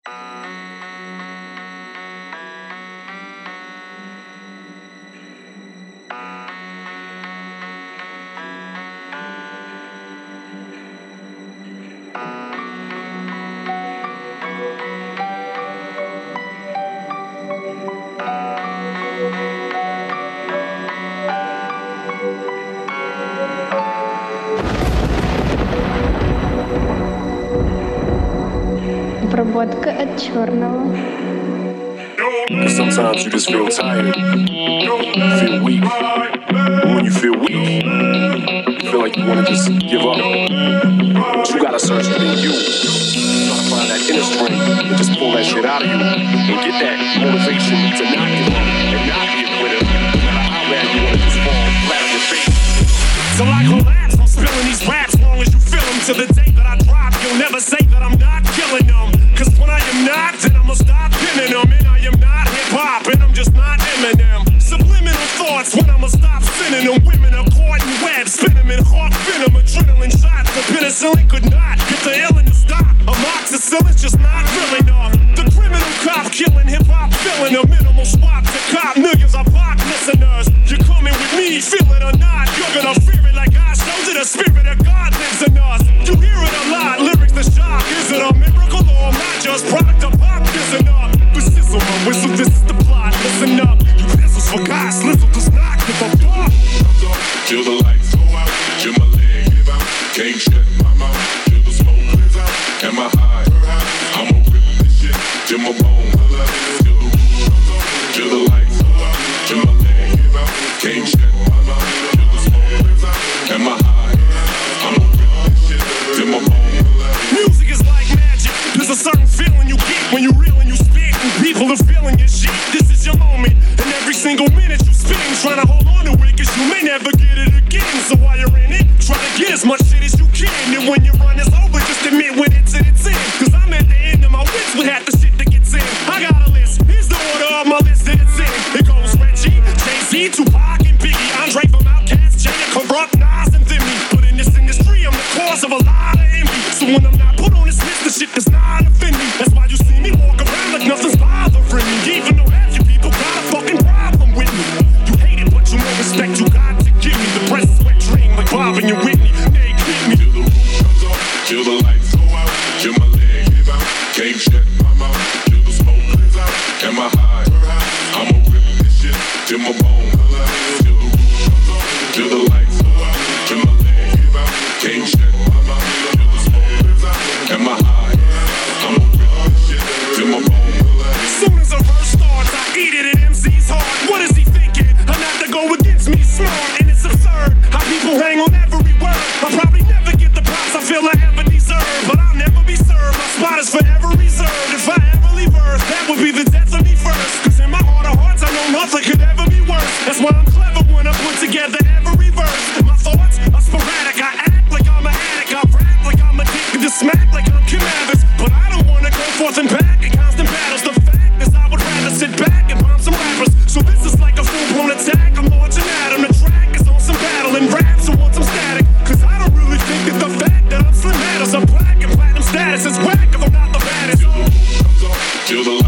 Обработка от черного. Cause sometimes you just feel tired, feel weak. And when you feel weak, you feel like you wanna just give up. But you gotta search within you. Try to find that inner strength and just pull that shit out of you and get that motivation to not give up and not be a quitter. No matter how bad you wanna just fall flat on your face. Till I collapse, I'm spilling these raps long as you feel them. To the day that I drop, you'll never say that I'm not killing them. Cause when I am not, then I'ma stop pinning them. And I am not hip-hop, and I'm just not Eminem. Subliminal thoughts when I'ma stop sending them. Women are caught in webs, spin them in hawk venom. Adrenaline shots, the penicillin could not get the illness to stop. Amoxicillin's just not really enough. The criminal cop killing hip-hop, filling a minimal swap to cop millions of pop listeners. You're coming with me, feel it or not. You're gonna fear it like I showed you. The spirit of God lives in us. You hear it a lot, lyrics the shock. Is it a miracle or am I just product of pop? Listen up, this is my whistle, this is the plot. Listen up, you pencils for God, Slizzle does not give a fuck. Till the lights go out, till my leg give out. Can't shut my mouth, till the smoke clears out. Am I high? I'ma rip this shit till my bone. Till the lights go out, till my leg give out. Can't shut my mouth, till the smoke clears out. Am I high? I'ma rip this shit till my bone. Music is like magic. There's a certain feeling you get when you reel and you spit, and people are feeling your shit. This is your moment, and every single minute you spend trying to hold on to it, cause you may never get it again. So while you're in it, try to get as much shit as you can. And when your run is over, just admit when it's in its end. Cause I'm at the end of my wits with half the shit that gets in. I got a list, here's the order of my list that it's in. It goes Reggie, Jay-Z, Tupac, and Biggie, Andre from Outkast, Jay, Corrupt, Nas, and Thimmy. But in this industry, I'm the cause of a lot of envy. So when I'm not put on this list, the shit does not offend me. That's why you see me walk around like nothing's bothering me. Even though half you people got a fucking problem with me. You hate it, but you know respect you got to give me. The press is wet dream like Bob and your Whitney. They keep me. Till the roof comes off, till the lights go out, till my leg give out. Can't shut my mouth, till the smoke clears out. Am I high? I'ma rip this shit till my bone. Till the roof comes off, till the lights go out, till my leg give out. Can't shut my mouth, till the smoke clears out. Am I high? I'ma rip this shit till my bone. As soon as a verse starts, I eat it at MC's heart. What is he thinking? I'm not to go against me, smart, and it's absurd how people hang on every word. I'll probably never get the props I feel I ever deserve, but I'll never be served. My spot is forever reserved. If I ever leave Earth, that would be the death of me first. Cause in my heart of hearts, I know nothing could ever be worse. That's why I'm clever when I put together every verse. My thoughts are sporadic. I act like I'm an addict. I rap like I'm addicted to smack like I'm Kim Evans. But I don't wanna go forth and back in constant battles. The fact is I would rather sit back and bomb some rappers. So this is like a full-blown attack. I'm launching at him. The track is on some battle and rap, so want some static. Cause I don't really think that the fact that I'm slim matters. I'm black and platinum status is whack if I'm not the baddest. Till the roof comes off, till the